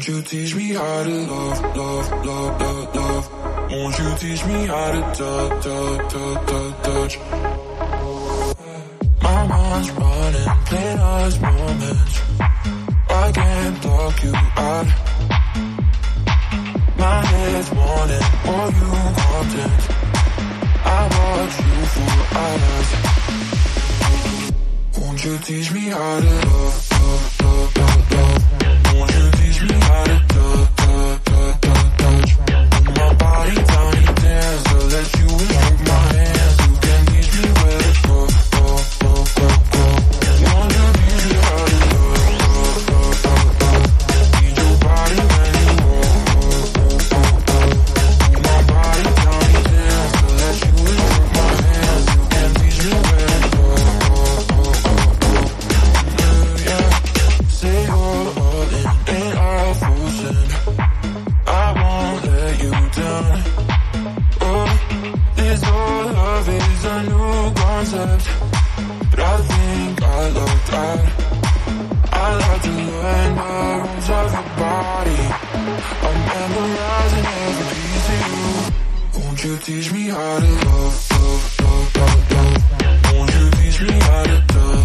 Won't you teach me how to love, love, love, love, love? Won't you teach me how to touch? My mind's running, playing us moments. I can't block you out. My head's wanting all you content. I watch you for hours. Won't you teach me how to love, love, love, love, love? Won't you teach me how to touch? My body, tiny dance, to let you hold my hands. You can teach me where to go, go, go, go, go. Won't you teach me how to love, love, love, love, love? Need your body when you walk, my body, tiny dance, to let you hold my hands. You can teach me where to go, go, go, go, go. Yeah, say you're all in, ain't I fooling? I won't let you down. Oh, this whole love is a new concept, but I think I lucked out. I like to learn the rules of your body. I'm memorizing every piece of you. Won't you teach me how to love, love, love, love, love? Won't you teach me how to love?